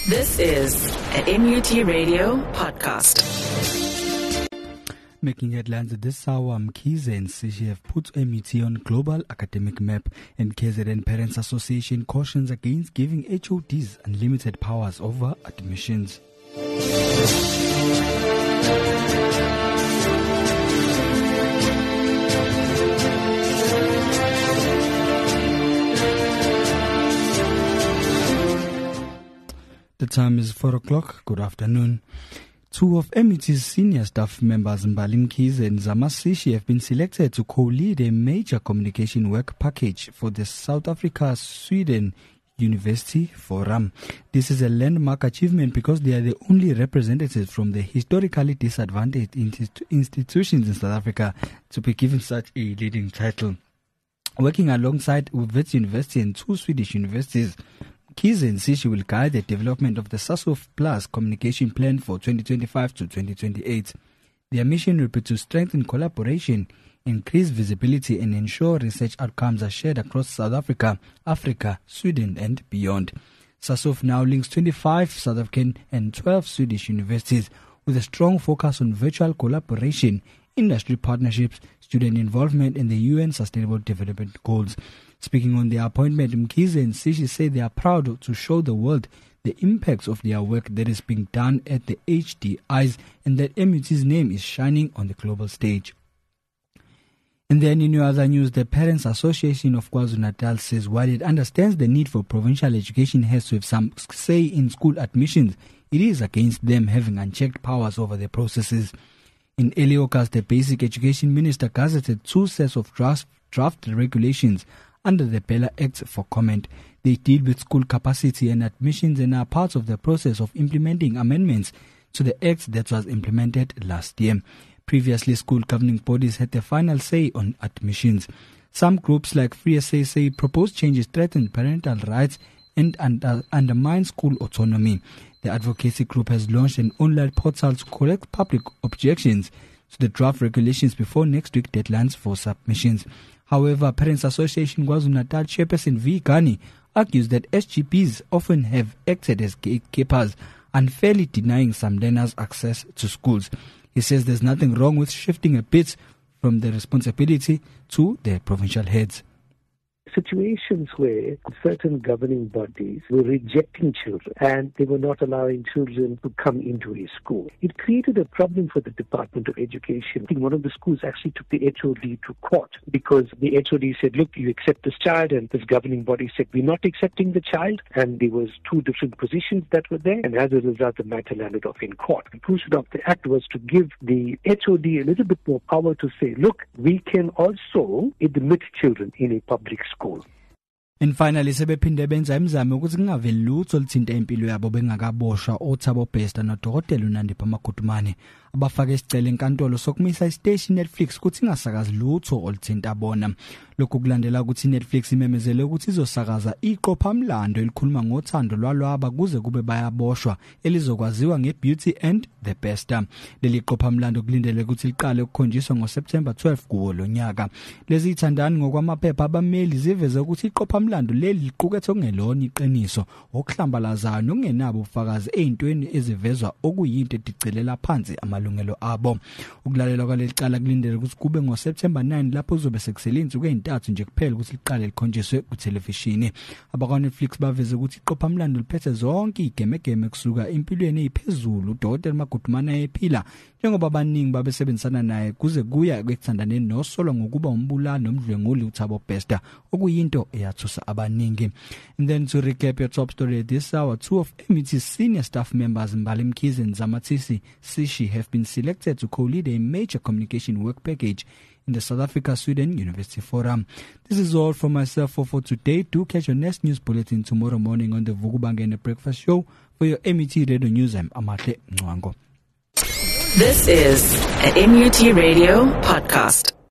This is a MUT Radio podcast. Making headlines this hour, Mkhize and Sishi have put MUT on global academic map, and KZN Parents Association cautions against giving HODs unlimited powers over admissions. The time is 4 o'clock. Good afternoon. Two of MUT's senior staff members, Mbali Mkhize and Zama Sishi, have been selected to co-lead a major communication work package for the South Africa-Sweden University Forum. This is a landmark achievement because they are the only representatives from the historically disadvantaged institutions in South Africa to be given such a leading title. Working alongside Wits University and two Swedish universities, Mkhize and Sishi will guide the development of the SASOF Plus communication plan for 2025 to 2028. Their mission will be to strengthen collaboration, increase visibility, and ensure research outcomes are shared across South Africa, Africa, Sweden, and beyond. SASOF now links 25 South African and 12 Swedish universities with a strong focus on virtual collaboration, industry partnerships, student involvement, and the UN Sustainable Development Goals. Speaking on their appointment, Mkhize and Sishi say they are proud to show the world the impacts of their work that is being done at the HDIs and that MUT's name is shining on the global stage. And then in other news, the Parents Association of KwaZulu-Natal says while it understands the need for provincial education has to have some say in school admissions, it is against them having unchecked powers over the processes. In early August, the Basic Education Minister gazetted two sets of draft regulations under the Bella Act for comment. They deal with school capacity and admissions and are part of the process of implementing amendments to the Act that was implemented last year. Previously, school governing bodies had the final say on admissions. Some groups like Free SA say proposed changes threaten parental rights and undermine school autonomy. The advocacy group has launched an online portal to collect public objections to the draft regulations before next week's deadlines for submissions. However, Parents Association KwaZulu-Natal chairperson V. Gani argues that SGBs often have acted as gatekeepers, unfairly denying some learners access to schools. He says there's nothing wrong with shifting a bit from the responsibility to the provincial heads. Situations where certain governing bodies were rejecting children and they were not allowing children to come into a school. It created a problem for the Department of Education. I think one of the schools actually took the HOD to court because the HOD said, look, you accept this child, and this governing body said, we're not accepting the child, and there was two different positions that were there, and as a result the matter landed off in court. The conclusion of the act was to give the HOD a little bit more power to say, look, we can also admit children in a public school. And finally, sebephinde benza imizamo ukuthi kungaveli lutho oluthinta impilo yabo bengakaboshwa oThabo Bester noDokotela uNandipha Magudumane abafake isicelo enkantolo sokumisa isiteshi Netflix ukuthi ingasakazi lutho oluthinta bona. Lokhu kulandela ukuthi Netflix imemezele ukuthi izosakaza iqophamlando elikhuluma ngothando lwalwaba kuze kube bayaboshwa elizokwaziwa ngeBeauty and the Bester. Leli qophamlando kulindele ukuthi liqale ukukhonjiswa ngoSeptember 12 kuwo lo nyaka. Lezi ithandani ngokwamaphepha abameli ziveze ukuthi iqophamlando leli liqukethe okungelona iqiniso okuhlambalazayo nokungenabo ubufakazi ezintweni ezivezwa okuyinto edicelela phansi amalungelo abo. Ukulalela kwaleli cala kulindele ukuthi kube ngoSeptember 9 lapho kuzobe sekusele insuku ezintathu nje kuphela ukuthi liqale likhonjiswe kuthelevishini. AbakwaNetflix baveze ukuthi iqophamlando liphethe zonke igemegeme kusuka empilweni eziphezulu uDokotela Magudumane ephila njengoba abaningi babesebenzisana naye kuze kuya ekuthandaneni nosolwa ngokuba umbulali nomdlwenguli uThabo Bester okuyinto eyathusa abaningi. And then to recap your top story this hour, two of MUT's senior staff members, Mbali Mkhize and Zama Sishi, have been selected to co-lead a major communication work package in the South Africa-Sweden University Forum. This is all from myself for today. Do catch your next news bulletin tomorrow morning on the Vukubangene Breakfast Show. For your MUT Radio News, I'm Amahle Mngwango. This is a MUT Radio podcast.